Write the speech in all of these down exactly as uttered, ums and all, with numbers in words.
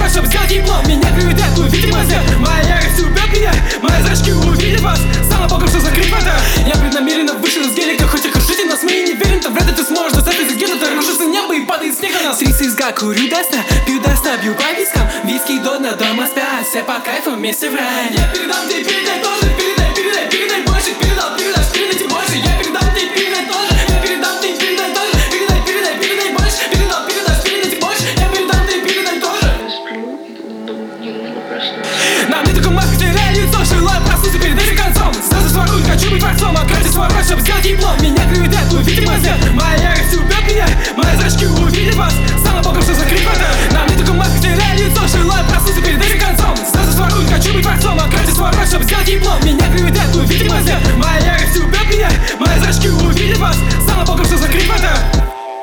свой, чтобы сделать диплом. Меня приоритет, видимо, свет. Моя ярость убьет меня, мои зрачки увидят вас. Слава богу, что закрыть это. Я преднамеренно вышел из гелика, хоть и крушите нас, мы не верим, то вряд ли ты сможешь достать из гетто. Рушится небо и падает снег на нас. Три сизга, курю до сна, пью до сна, бью по вискам. Виски до дна, дома спят, все по кайфу вместе в рай. Я передам тебе, передай тоже, передай, передай, передай больше. Передал, передашь, передайте больше. Я передам тебе, передай тоже, я передам тебе, передай тоже. Передай, передай, передай больше. Передал, передашь, передайте больше. Я передам тебе, передай тоже. Я сплю и думаю, мне нужно проснуться. На мне только маска теряю лицо, желаю проснуться перед этим концом. Сразу своруй, хочу быть творцом, откройте свой рот, чтобы сделать диплом. Меня приоритет, видимо, свет. Моя ярость убьет меня, мои зрачки увидят вас. Слава богу, что закрыть это. На мне только маска теряю лицо, желаю проснуться перед этим концом. Сразу своруй, хочу быть творцом, откройте свой рот, чтобы сделать диплом. Меня приоритет, видимо, свет. Моя ярость убьет меня, мои зрачки увидят вас. Слава богу, что закрыть это.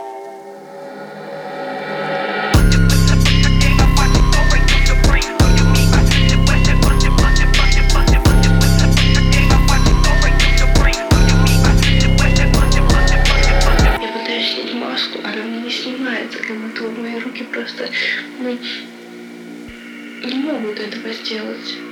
Она мне не снимается, как будто мои руки просто, ну, не могут этого сделать.